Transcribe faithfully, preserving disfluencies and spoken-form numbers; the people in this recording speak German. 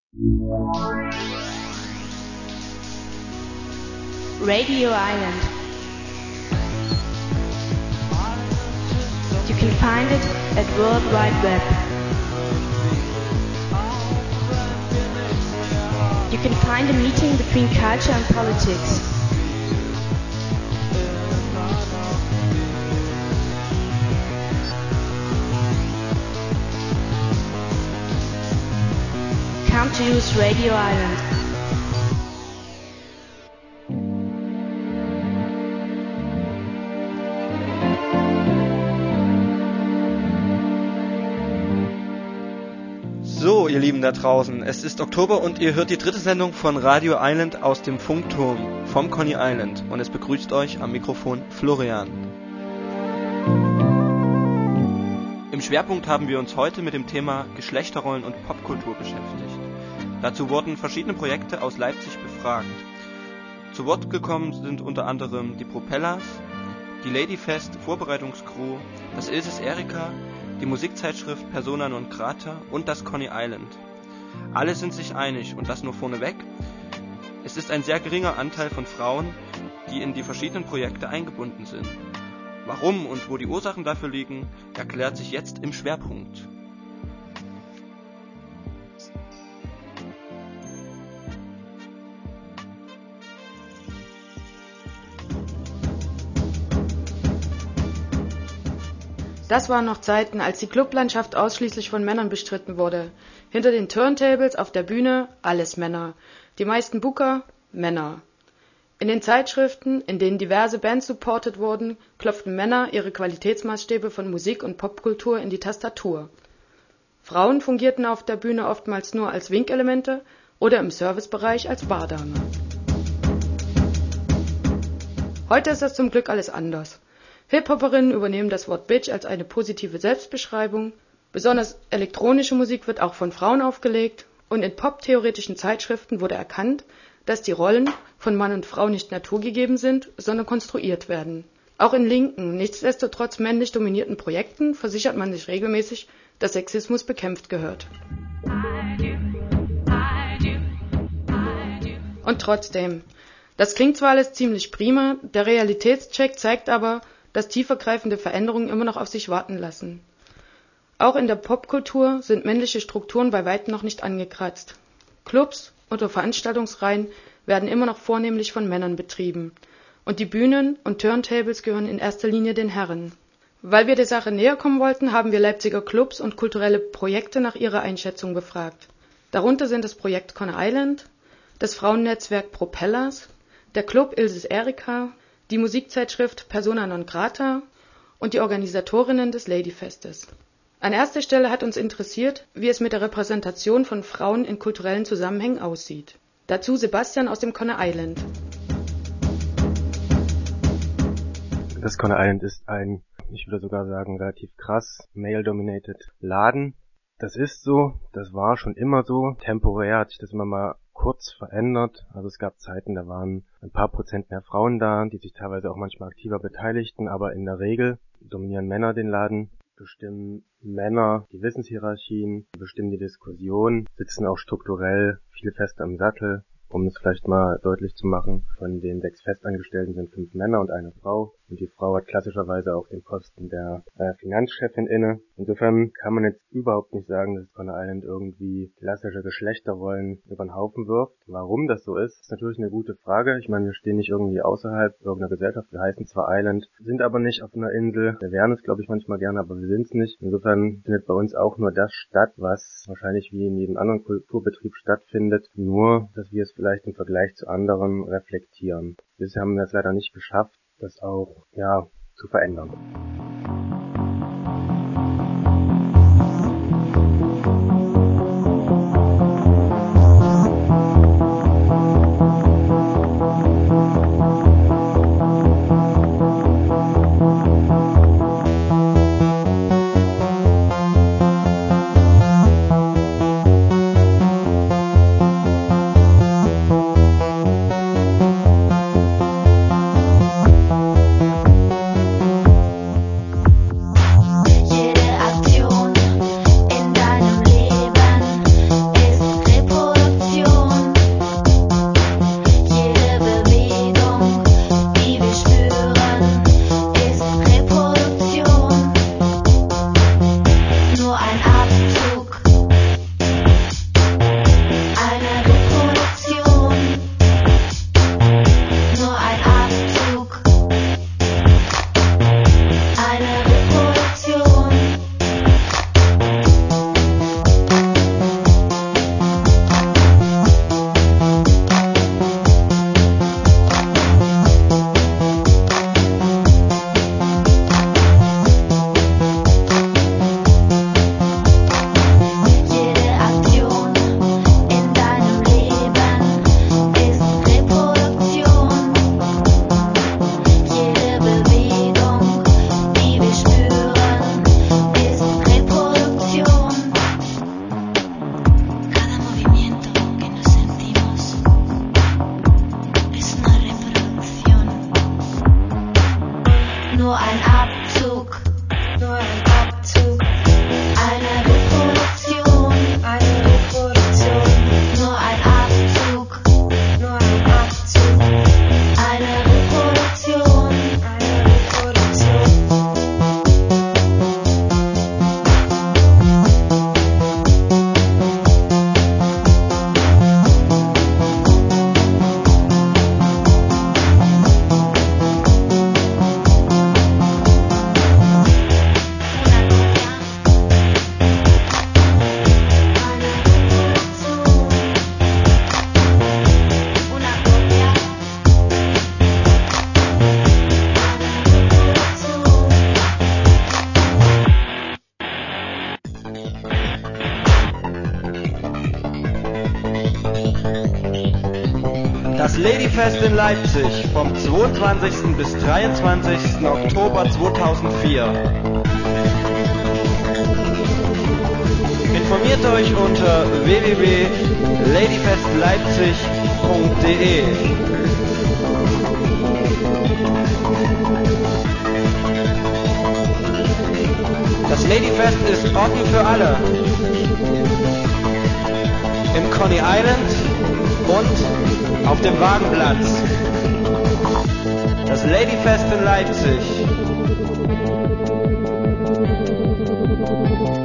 Radio Island. You can find it at World Wide Web. You can find a meeting between culture and politics. Come to use Radio Island. So, ihr Lieben da draußen, es ist Oktober und ihr hört die dritte Sendung von Radio Island aus dem Funkturm vom Coney Island und es begrüßt euch am Mikrofon Florian. Im Schwerpunkt haben wir uns heute mit dem Thema Geschlechterrollen und Popkultur beschäftigt. Dazu wurden verschiedene Projekte aus Leipzig befragt. Zu Wort gekommen sind unter anderem die Propellers, die Ladyfest Vorbereitungscrew, das Ilses Erika, die Musikzeitschrift Persona non grata und das Coney Island. Alle sind sich einig und das nur vorneweg. Es ist ein sehr geringer Anteil von Frauen, die in die verschiedenen Projekte eingebunden sind. Warum und wo die Ursachen dafür liegen, erklärt sich jetzt im Schwerpunkt. Das waren noch Zeiten, als die Clublandschaft ausschließlich von Männern bestritten wurde. Hinter den Turntables auf der Bühne alles Männer. Die meisten Booker Männer. In den Zeitschriften, in denen diverse Bands supportet wurden, klopften Männer ihre Qualitätsmaßstäbe von Musik und Popkultur in die Tastatur. Frauen fungierten auf der Bühne oftmals nur als Winkelemente oder im Servicebereich als Bardame. Heute ist das zum Glück alles anders. Hip-Hoperinnen übernehmen das Wort Bitch als eine positive Selbstbeschreibung, besonders elektronische Musik wird auch von Frauen aufgelegt und in poptheoretischen Zeitschriften wurde erkannt, dass die Rollen von Mann und Frau nicht naturgegeben sind, sondern konstruiert werden. Auch in linken, nichtsdestotrotz männlich dominierten Projekten versichert man sich regelmäßig, dass Sexismus bekämpft gehört. Und trotzdem, das klingt zwar alles ziemlich prima, der Realitätscheck zeigt aber, dass tiefergreifende Veränderungen immer noch auf sich warten lassen. Auch in der Popkultur sind männliche Strukturen bei weitem noch nicht angekratzt. Clubs oder Veranstaltungsreihen werden immer noch vornehmlich von Männern betrieben. Und die Bühnen und Turntables gehören in erster Linie den Herren. Weil wir der Sache näher kommen wollten, haben wir Leipziger Clubs und kulturelle Projekte nach ihrer Einschätzung befragt. Darunter sind das Projekt Coney Island, das Frauennetzwerk Propellers, der Club Ilses Erika, die Musikzeitschrift Persona non grata und die Organisatorinnen des Ladyfestes. An erster Stelle hat uns interessiert, wie es mit der Repräsentation von Frauen in kulturellen Zusammenhängen aussieht. Dazu Sebastian aus dem Coney Island. Das Coney Island ist ein, ich würde sogar sagen, relativ krass male-dominated Laden. Das ist so, das war schon immer so. Temporär hat sich das immer mal kurz verändert. Also es gab Zeiten, da waren ein paar Prozent mehr Frauen da, die sich teilweise auch manchmal aktiver beteiligten, aber in der Regel dominieren Männer den Laden, bestimmen Männer die Wissenshierarchien, bestimmen die Diskussion, sitzen auch strukturell viel fester im Sattel. Um es vielleicht mal deutlich zu machen, von den sechs Festangestellten sind fünf Männer und eine Frau. Und die Frau hat klassischerweise auch den Posten der äh, Finanzchefin inne. Insofern kann man jetzt überhaupt nicht sagen, dass Coney Island irgendwie klassische Geschlechterrollen über den Haufen wirft. Warum das so ist, ist natürlich eine gute Frage. Ich meine, wir stehen nicht irgendwie außerhalb irgendeiner Gesellschaft. Wir heißen zwar Island, sind aber nicht auf einer Insel. Wir wären es, glaube ich, manchmal gerne, aber wir sind es nicht. Insofern findet bei uns auch nur das statt, was wahrscheinlich wie in jedem anderen Kulturbetrieb stattfindet. Nur, dass wir es vielleicht im Vergleich zu anderen reflektieren. Bisher haben wir es leider nicht geschafft, das auch, ja, zu verändern. Ladyfest in Leipzig vom zweiundzwanzigsten bis dreiundzwanzigsten Oktober zweitausendvier. Informiert euch unter w w w punkt ladyfest leipzig punkt d e. Das Ladyfest ist offen für alle. Im Coney Island und auf dem Wagenplatz. Das Ladyfest in Leipzig.